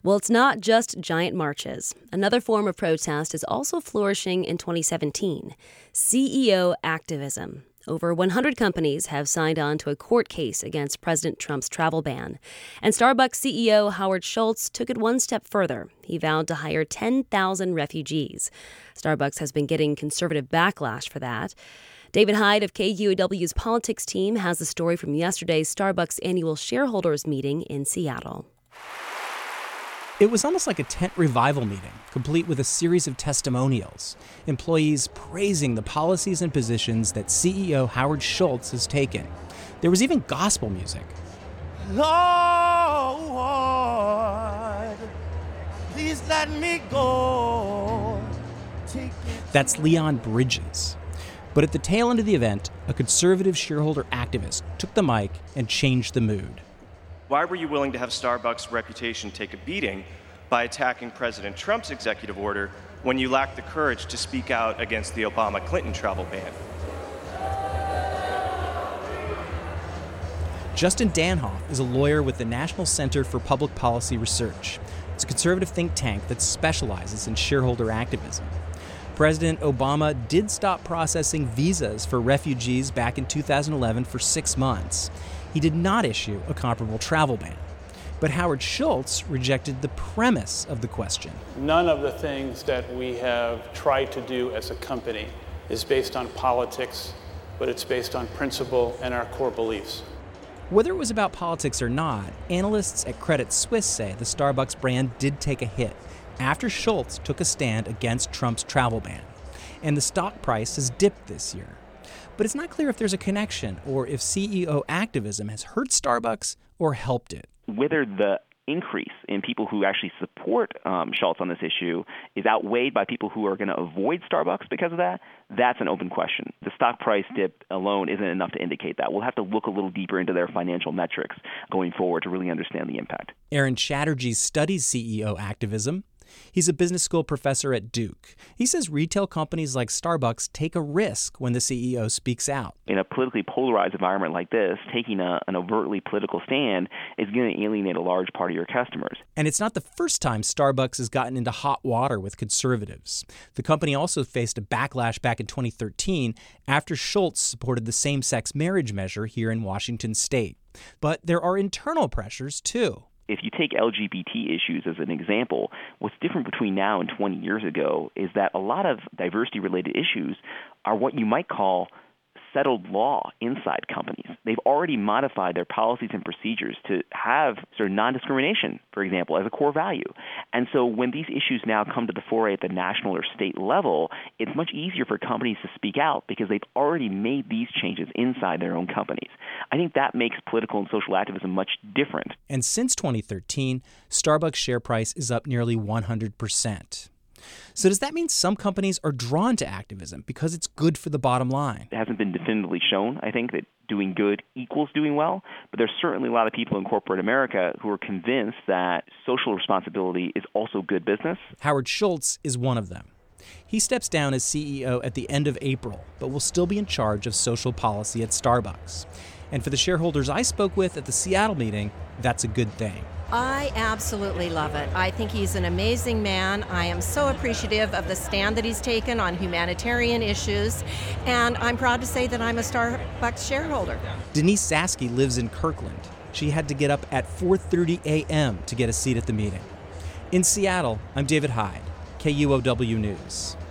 Well, it's not just giant marches. Another form of protest is also flourishing in 2017: CEO activism. Over 100 companies have signed on to a court case against President Trump's travel ban. And Starbucks CEO Howard Schultz took it one step further. He vowed to hire 10,000 refugees. Starbucks has been getting conservative backlash for that. David Hyde of KUOW's politics team has the story from yesterday's Starbucks annual shareholders meeting in Seattle. It was almost like a tent revival meeting, complete with a series of testimonials, employees praising the policies and positions that CEO Howard Schultz has taken. There was even gospel music. Lord, please let me go. That's Leon Bridges. But at the tail end of the event, a conservative shareholder activist took the mic and changed the mood. Why were you willing to have Starbucks' reputation take a beating by attacking President Trump's executive order when you lacked the courage to speak out against the Obama-Clinton travel ban? Justin Danhoff is a lawyer with the National Center for Public Policy Research. It's a conservative think tank that specializes in shareholder activism. President Obama did stop processing visas for refugees back in 2011 for 6 months. He did not issue a comparable travel ban. But Howard Schultz rejected the premise of the question. None of the things that we have tried to do as a company is based on politics, but it's based on principle and our core beliefs. Whether it was about politics or not, analysts at Credit Suisse say the Starbucks brand did take a hit after Schultz took a stand against Trump's travel ban. And the stock price has dipped this year. But it's not clear if there's a connection or if CEO activism has hurt Starbucks or helped it. Whether the increase in people who actually support Schultz on this issue is outweighed by people who are going to avoid Starbucks because of that, that's an open question. The stock price dip alone isn't enough to indicate that. We'll have to look a little deeper into their financial metrics going forward to really understand the impact. Aaron Chatterjee studies CEO activism. He's a business school professor at Duke. He says retail companies like Starbucks take a risk when the CEO speaks out. In a politically polarized environment like this, taking an overtly political stand is going to alienate a large part of your customers. And it's not the first time Starbucks has gotten into hot water with conservatives. The company also faced a backlash back in 2013 after Schultz supported the same-sex marriage measure here in Washington state. But there are internal pressures, too. If you take LGBT issues as an example, what's different between now and 20 years ago is that a lot of diversity-related issues are what you might call settled law inside companies. They've already modified their policies and procedures to have sort of non-discrimination, for example, as a core value. And so when these issues now come to the fore at the national or state level, it's much easier for companies to speak out because they've already made these changes inside their own companies. I think that makes political and social activism much different. And since 2013, Starbucks' share price is up nearly 100%. So does that mean some companies are drawn to activism because it's good for the bottom line? It hasn't been definitively shown, I think, that doing good equals doing well, but there's certainly a lot of people in corporate America who are convinced that social responsibility is also good business. Howard Schultz is one of them. He steps down as CEO at the end of April, but will still be in charge of social policy at Starbucks. And for the shareholders I spoke with at the Seattle meeting, that's a good thing. I absolutely love it. I think he's an amazing man. I am so appreciative of the stand that he's taken on humanitarian issues, and I'm proud to say that I'm a Starbucks shareholder. Denise Saski lives in Kirkland. She had to get up at 4:30 a.m. to get a seat at the meeting. In Seattle, I'm David Hyde, KUOW News.